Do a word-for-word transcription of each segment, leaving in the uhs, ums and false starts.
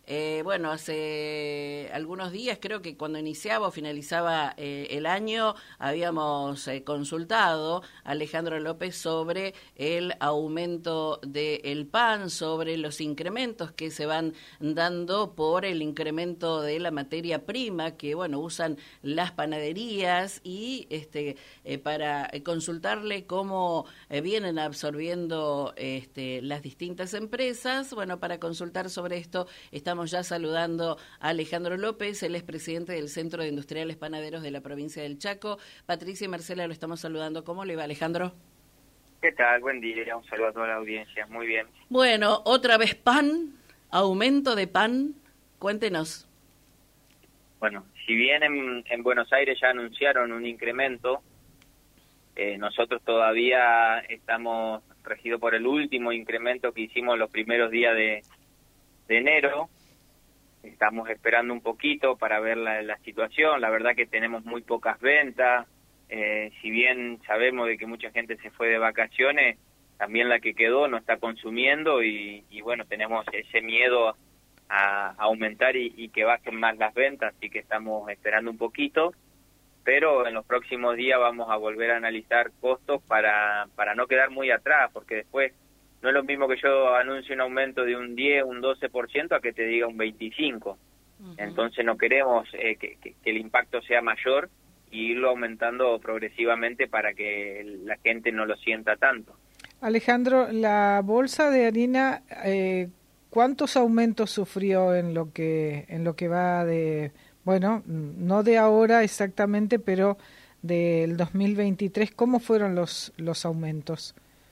Eh, bueno, hace algunos días, creo que cuando iniciaba o finalizaba eh, el año, habíamos eh, consultado a Alejandro López sobre el aumento del pan, sobre los incrementos que se van dando por el incremento de la materia prima que, bueno, usan las panaderías y este eh, para consultarle cómo eh, vienen absorbiendo este, las distintas empresas. Bueno, para consultar sobre esto estamos ya saludando a Alejandro López, él es presidente del Centro de Industriales Panaderos de la provincia del Chaco. Patricia y Marcela lo estamos saludando. ¿Cómo le va, Alejandro? ¿Qué tal? Buen día, un saludo a toda la audiencia. Muy bien. Bueno, otra vez pan, aumento de pan, cuéntenos. Bueno, si bien en, en Buenos Aires ya anunciaron un incremento, eh, nosotros todavía estamos regidos por el último incremento que hicimos los primeros días de, de enero. Estamos esperando un poquito para ver la, la situación. La verdad que tenemos muy pocas ventas. Eh, si bien sabemos de que mucha gente se fue de vacaciones, también la que quedó no está consumiendo y, y bueno, tenemos ese miedo a aumentar y, y que bajen más las ventas, así que estamos esperando un poquito, pero en los próximos días vamos a volver a analizar costos para, para no quedar muy atrás, porque después no es lo mismo que yo anuncie un aumento de un diez, un doce por ciento a que te diga un veinticinco por ciento. Uh-huh. Entonces no queremos eh, que, que, que el impacto sea mayor y irlo aumentando progresivamente para que la gente no lo sienta tanto. Alejandro, la bolsa de harina, eh, ¿cuántos aumentos sufrió en lo que en lo que va de, bueno, no de ahora exactamente, pero del dos mil veintitrés? ¿Cómo fueron los los aumentos?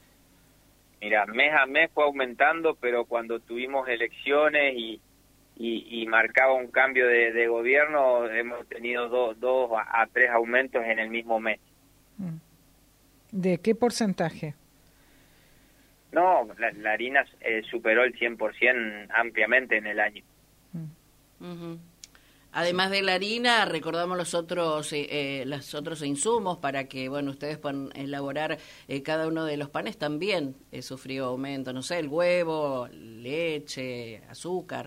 Mira, mes a mes fue aumentando, pero cuando tuvimos elecciones y y, y marcaba un cambio de, de gobierno, hemos tenido dos dos a tres aumentos en el mismo mes. ¿De qué porcentaje? No, la, la harina eh, superó el cien por ciento ampliamente en el año. Uh-huh. Además de la harina, recordamos los otros eh, eh, los otros insumos para que, bueno, ustedes puedan elaborar eh, cada uno de los panes. También eh, sufrió aumento, no sé, el huevo, leche, azúcar.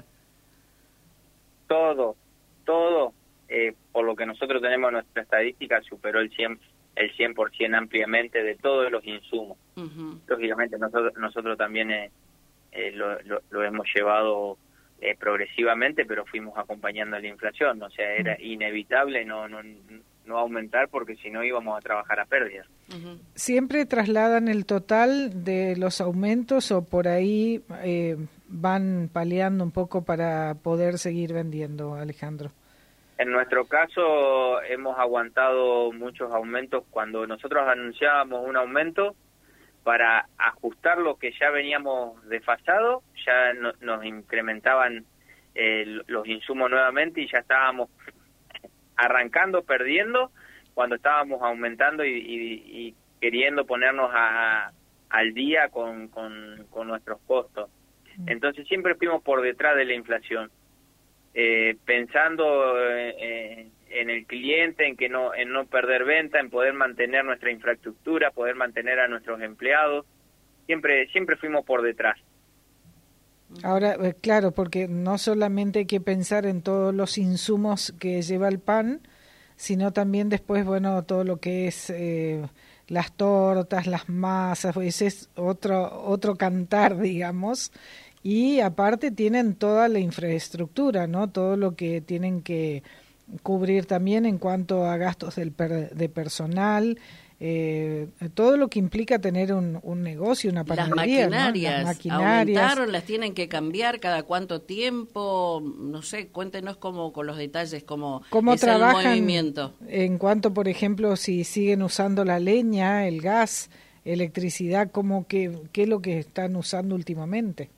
Todo, todo, eh, por lo que nosotros tenemos nuestra estadística, superó el cien por ciento el cien por ciento ampliamente de todos los insumos. Uh-huh. Lógicamente nosotros nosotros también eh, eh, lo, lo, lo hemos llevado eh, progresivamente, pero fuimos acompañando la inflación, o sea, era inevitable no no no aumentar porque si no íbamos a trabajar a pérdidas. Uh-huh. ¿Siempre trasladan el total de los aumentos o por ahí eh, van paliando un poco para poder seguir vendiendo, Alejandro? En nuestro caso hemos aguantado muchos aumentos cuando nosotros anunciábamos un aumento para ajustar lo que ya veníamos desfasados, ya no, nos incrementaban eh, los insumos nuevamente y ya estábamos arrancando, perdiendo, cuando estábamos aumentando y, y, y queriendo ponernos a, al día con, con, con nuestros costos. Entonces siempre fuimos por detrás de la inflación. Eh, pensando eh, en el cliente, en que no en no perder venta, en poder mantener nuestra infraestructura, poder mantener a nuestros empleados, siempre siempre fuimos por detrás. Ahora, eh, claro, porque no solamente hay que pensar en todos los insumos que lleva el pan, sino también después, bueno, todo lo que es eh, las tortas, las masas, ese es otro otro cantar, digamos. Y aparte tienen toda la infraestructura, ¿no? Todo lo que tienen que cubrir también en cuanto a gastos del per, de personal, eh, todo lo que implica tener un, un negocio, una panadería. Las maquinarias, ¿no? Las maquinarias aumentaron, las tienen que cambiar cada cuánto tiempo, no sé, cuéntenos cómo con los detalles, cómo, ¿Cómo es trabajan el movimiento. En cuanto, por ejemplo, si siguen usando la leña, el gas, electricidad, cómo que, qué es lo que están usando últimamente?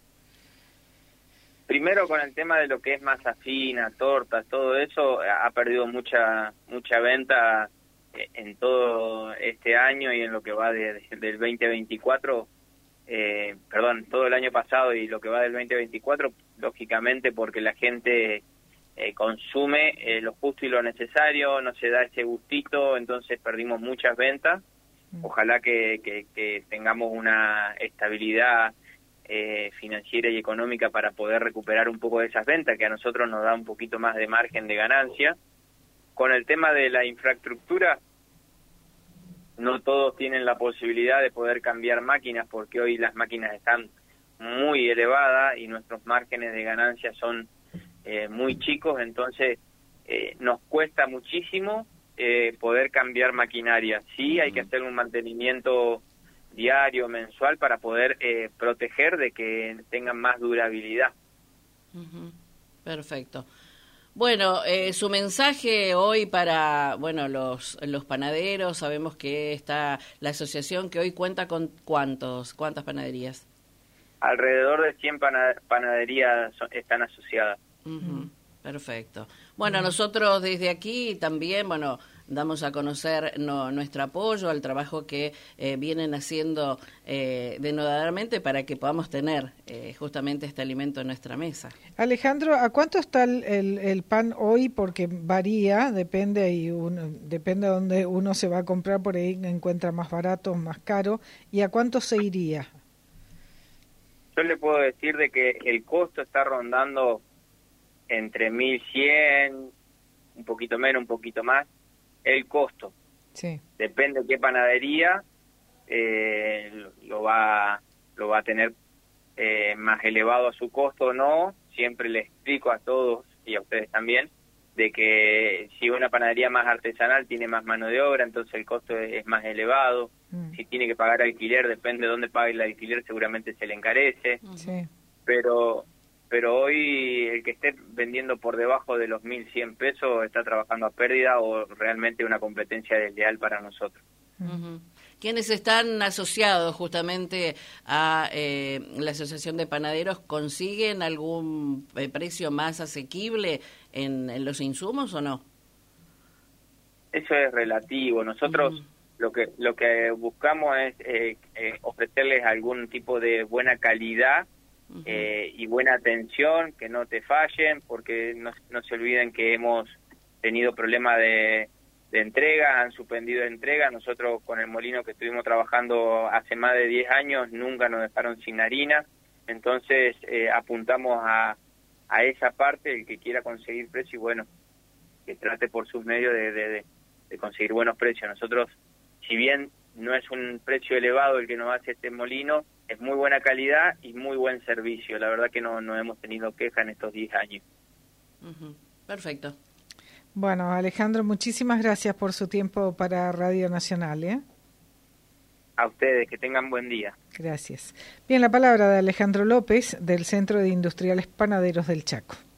Primero con el tema de lo que es masa fina, tortas, todo eso, ha perdido mucha mucha venta en todo este año y en lo que va de, de, del veinte veinticuatro, eh, perdón, todo el año pasado y lo que va del veinte veinticuatro, lógicamente porque la gente eh, consume eh, lo justo y lo necesario, no se da ese gustito, entonces perdimos muchas ventas. Ojalá que, que, que tengamos una estabilidad eh, financiera y económica para poder recuperar un poco de esas ventas, que a nosotros nos da un poquito más de margen de ganancia. Con el tema de la infraestructura, no todos tienen la posibilidad de poder cambiar máquinas, porque hoy las máquinas están muy elevadas y nuestros márgenes de ganancia son eh, muy chicos, entonces eh, nos cuesta muchísimo eh, poder cambiar maquinaria. Sí, hay que hacer un mantenimiento diario, mensual, para poder eh, proteger de que tengan más durabilidad. Uh-huh. Perfecto. Bueno, eh, su mensaje hoy para, bueno, los los panaderos, sabemos que está la asociación que hoy cuenta con cuántos, cuántas panaderías. Alrededor de cien panaderías son, están asociadas. Uh-huh. Perfecto. Bueno, nosotros desde aquí también, bueno, damos a conocer no, nuestro apoyo al trabajo que eh, vienen haciendo eh, denodadamente para que podamos tener eh, justamente este alimento en nuestra mesa. Alejandro, ¿a cuánto está el, el, el pan hoy? Porque varía, depende y uno, depende de dónde uno se va a comprar, por ahí encuentra más barato, más caro. ¿Y a cuánto se iría? Yo le puedo decir de que el costo está rondando entre mil cien, un poquito menos, un poquito más, el costo. Sí. Depende de qué panadería eh, lo va lo va a tener eh, más elevado a su costo o no. Siempre le explico a todos y a ustedes también de que si una panadería más artesanal tiene más mano de obra, entonces el costo es, es más elevado. Mm. Si tiene que pagar alquiler, depende de dónde pague el alquiler, seguramente se le encarece. Sí. Pero pero hoy el que esté vendiendo por debajo de los mil cien pesos está trabajando a pérdida o realmente una competencia desleal para nosotros. Uh-huh. ¿Quiénes están asociados justamente a eh, la Asociación de Panaderos consiguen algún eh, precio más asequible en, en los insumos o no? Eso es relativo. Nosotros uh-huh. lo que lo que buscamos es eh, eh, ofrecerles algún tipo de buena calidad. Uh-huh. Eh, y buena atención, que no te fallen, porque no, no se olviden que hemos tenido problemas de, de entrega, han suspendido entrega. Nosotros con el molino que estuvimos trabajando hace más de diez años nunca nos dejaron sin harina, entonces eh, apuntamos a, a esa parte, el que quiera conseguir precio, y bueno, que trate por sus medios de, de, de, de conseguir buenos precios. Nosotros, si bien no es un precio elevado el que nos hace este molino, es muy buena calidad y muy buen servicio. La verdad que no, no hemos tenido queja en estos diez años. Uh-huh. Perfecto. Bueno, Alejandro, muchísimas gracias por su tiempo para Radio Nacional, ¿eh? A ustedes, que tengan buen día. Gracias. Bien, la palabra de Alejandro López, del Centro de Industriales Panaderos del Chaco.